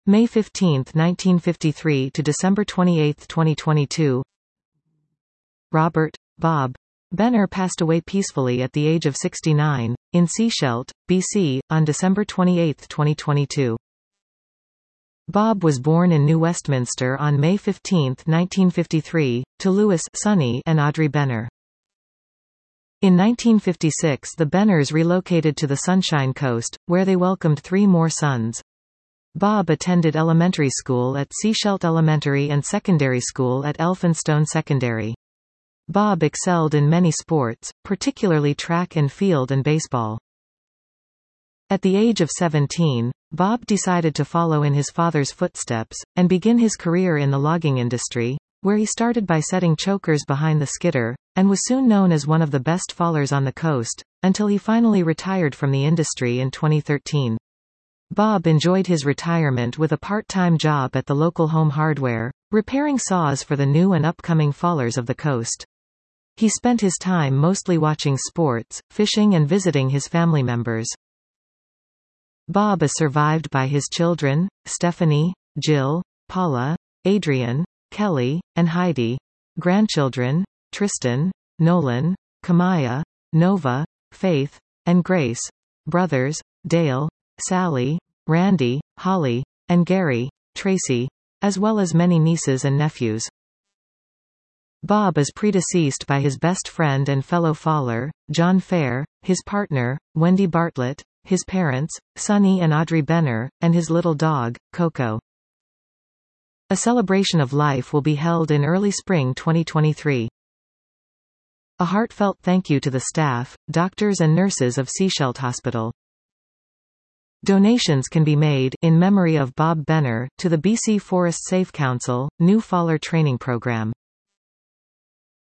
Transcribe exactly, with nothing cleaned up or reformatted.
May fifteenth nineteen fifty-three to December twenty-eighth twenty twenty-two. Robert, Bob Benner passed away peacefully at the age of sixty-nine, in Seeshelt, B C, on December twenty-eighth twenty twenty-two. Bob was born in New Westminster on May fifteenth nineteen fifty-three, to Louis Sonny and Audrey Benner. In nineteen fifty-six the Benners relocated to the Sunshine Coast, where they welcomed three more sons. Bob attended elementary school at Seeshelt Elementary and secondary school at Elphinstone Secondary. Bob excelled in many sports, particularly track and field and baseball. At the age of seventeen, Bob decided to follow in his father's footsteps, and begin his career in the logging industry, where he started by setting chokers behind the skidder, and was soon known as one of the best fallers on the coast, until he finally retired from the industry in twenty thirteen. Bob enjoyed his retirement with a part-time job at the local Home Hardware, repairing saws for the new and upcoming fallers of the coast. He spent his time mostly watching sports, fishing and visiting his family members. Bob is survived by his children, Stephanie, Jill, Paula, Adrian, Kelly, and Heidi, grandchildren, Tristan, Nolan, Kamaya, Nova, Faith, and Grace, brothers, Dale, Sally, Randy, Holly, and Gary, Tracy, as well as many nieces and nephews. Bob is predeceased by his best friend and fellow faller, John Fair, his partner, Wendy Bartlett, his parents, Sonny and Audrey Benner, and his little dog, Coco. A celebration of life will be held in early spring twenty twenty-three. A heartfelt thank you to the staff, doctors and nurses of Seeshelt Hospital. Donations can be made, in memory of Bob Benner, to the B C Forest Safe Council, New Faller Training Program.